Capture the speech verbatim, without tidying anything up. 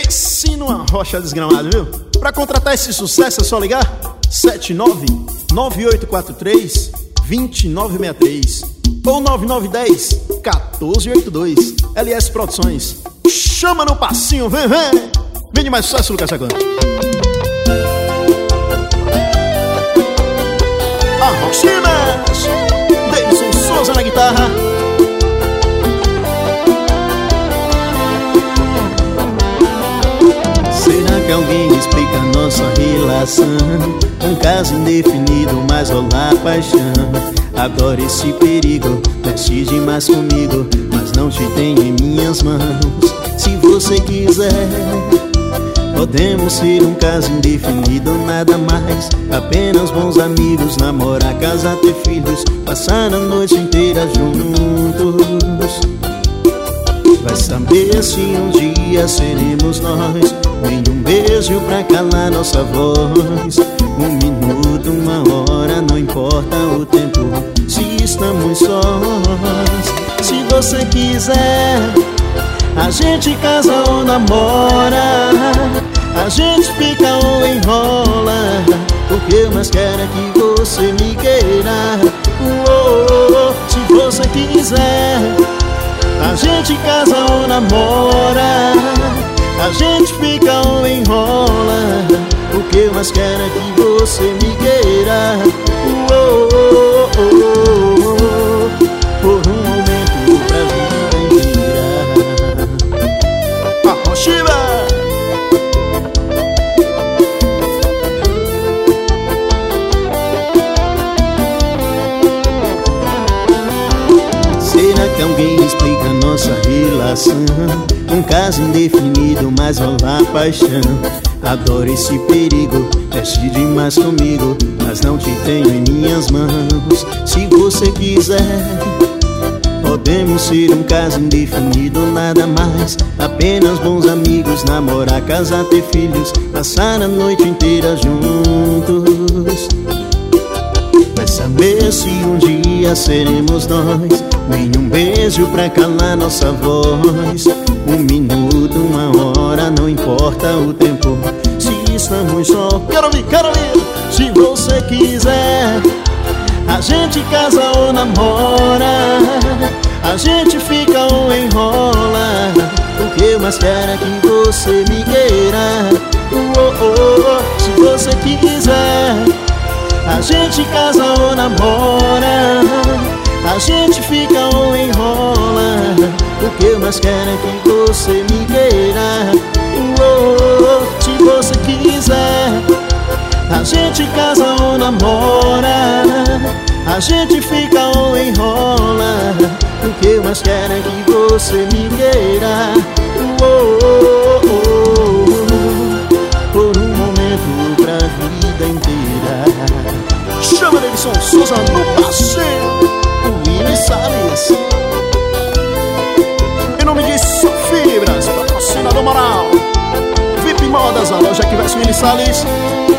Pense numa rocha desgramada, viu? Pra contratar esse sucesso é só ligar sete nove nove oito quatro três dois nove seis três ou nove nove um zero um quatro oito dois. L S Produções. Chama no passinho, vem, vem! Vem de mais sucesso, Lucas Chacão. Arrochimas, Deison Souza na guitarra. Será que alguém explica nossa relação? Um caso indefinido, mas rolar paixão. Adoro esse perigo, mexe demais comigo, mas não te tenho em minhas mãos. Se você quiser, podemos ser um caso indefinido, nada mais. Apenas bons amigos, namorar, casar, ter filhos, passar a noite inteira juntos. Vai saber se um dia seremos nós. Nenhum beijo pra calar nossa voz. Um minuto, uma hora, não importa o tempo, se estamos sós. Se você quiser, a gente casa ou namora, a gente fica ou enrola. O que eu mais quero é que você me queira. Oh, oh, oh. Se você quiser, a gente casa ou namora, a gente fica ou enrola. O que eu mais quero é que você me queira. Oh, oh, oh, oh, oh. Por um momento pra vida inteira. Arrochiba! Será que alguém explica nossa relação? Um caso indefinido, mas rolar paixão. Adoro esse perigo, mexe demais comigo, mas não te tenho em minhas mãos. Se você quiser, podemos ser um caso indefinido, nada mais. Apenas bons amigos, namorar, casar, ter filhos, passar a noite inteira juntos. Vai saber se um dia seremos nós. Nenhum beijo pra calar nossa voz. Um minuto, uma hora, não importa o tempo, se estamos só. Quero ouvir, quero ouvir! Se você quiser, a gente casa ou namora, a gente fica ou enrola. O que eu mais quero é que você me queira. Oh, oh, oh. Se você quiser, a gente casa ou namora, a gente fica ou enrola. O que eu mais quero é que você me queira. Oh, oh, oh. Se você quiser, a gente casa ou namora, a gente fica ou enrola. O que eu mais quero é que você me queira. Oh, oh, oh, oh. Por um momento pra vida inteira. Chama Deison Souza no passeio. Willy Salles. Em nome de Sofibras, patrocinador moral, V I P Modas, a loja que veste Willy Salles.